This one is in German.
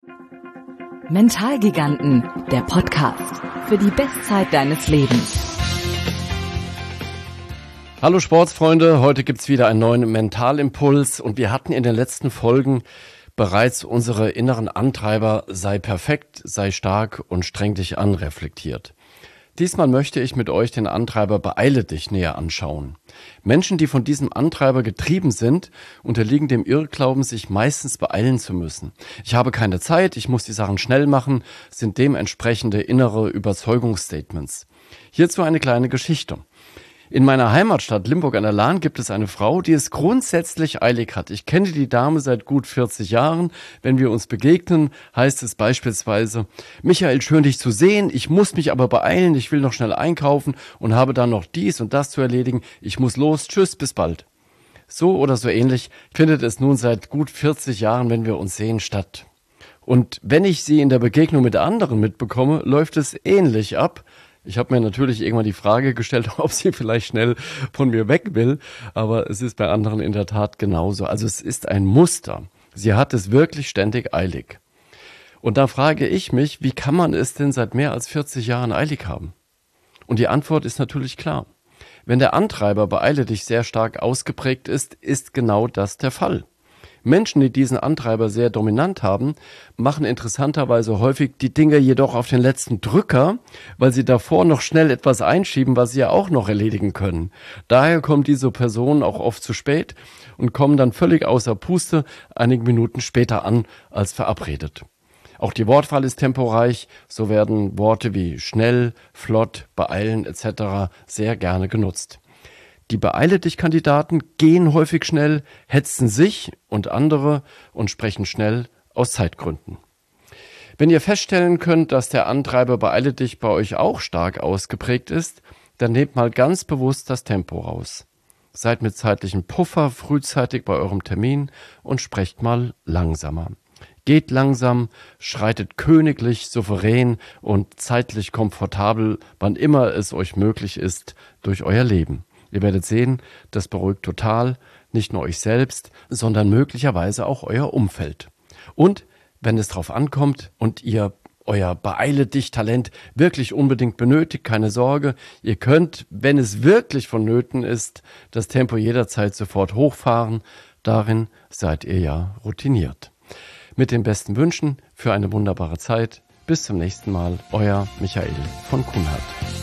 Mentalgiganten, der Podcast für die Bestzeit deines Lebens. Hallo Sportsfreunde, heute gibt's wieder einen neuen Mentalimpuls und wir hatten in den letzten Folgen bereits unsere inneren Antreiber sei perfekt, sei stark und streng dich an reflektiert. Diesmal möchte ich mit euch den Antreiber beeile dich näher anschauen. Menschen, die von diesem Antreiber getrieben sind, unterliegen dem Irrglauben, sich meistens beeilen zu müssen. Ich habe keine Zeit, ich muss die Sachen schnell machen, sind dementsprechende innere Überzeugungsstatements. Hierzu eine kleine Geschichte. In meiner Heimatstadt Limburg an der Lahn gibt es eine Frau, die es grundsätzlich eilig hat. Ich kenne die Dame seit gut 40 Jahren. Wenn wir uns begegnen, heißt es beispielsweise: Michael, schön dich zu sehen, ich muss mich aber beeilen, ich will noch schnell einkaufen und habe dann noch dies und das zu erledigen. Ich muss los, tschüss, bis bald. So oder so ähnlich findet es nun seit gut 40 Jahren, wenn wir uns sehen, statt. Und wenn ich sie in der Begegnung mit anderen mitbekomme, läuft es ähnlich ab. Ich habe mir natürlich irgendwann die Frage gestellt, ob sie vielleicht schnell von mir weg will, aber es ist bei anderen in der Tat genauso. Also es ist ein Muster. Sie hat es wirklich ständig eilig. Und da frage ich mich, wie kann man es denn seit mehr als 40 Jahren eilig haben? Und die Antwort ist natürlich klar. Wenn der Antreiber beeile dich sehr stark ausgeprägt ist, ist genau das der Fall. Menschen, die diesen Antreiber sehr dominant haben, machen interessanterweise häufig die Dinge jedoch auf den letzten Drücker, weil sie davor noch schnell etwas einschieben, was sie ja auch noch erledigen können. Daher kommen diese Personen auch oft zu spät und kommen dann völlig außer Puste einige Minuten später an als verabredet. Auch die Wortwahl ist temporeich, so werden Worte wie schnell, flott, beeilen etc. sehr gerne genutzt. Die Beeile-dich-Kandidaten gehen häufig schnell, hetzen sich und andere und sprechen schnell aus Zeitgründen. Wenn ihr feststellen könnt, dass der Antreiber beeile dich bei euch auch stark ausgeprägt ist, dann nehmt mal ganz bewusst das Tempo raus. Seid mit zeitlichem Puffer frühzeitig bei eurem Termin und sprecht mal langsamer. Geht langsam, schreitet königlich, souverän und zeitlich komfortabel, wann immer es euch möglich ist, durch euer Leben. Ihr werdet sehen, das beruhigt total, nicht nur euch selbst, sondern möglicherweise auch euer Umfeld. Und wenn es drauf ankommt und ihr euer Beeile-dich-Talent wirklich unbedingt benötigt, keine Sorge, ihr könnt, wenn es wirklich vonnöten ist, das Tempo jederzeit sofort hochfahren. Darin seid ihr ja routiniert. Mit den besten Wünschen für eine wunderbare Zeit. Bis zum nächsten Mal, euer Michael von Kunhardt.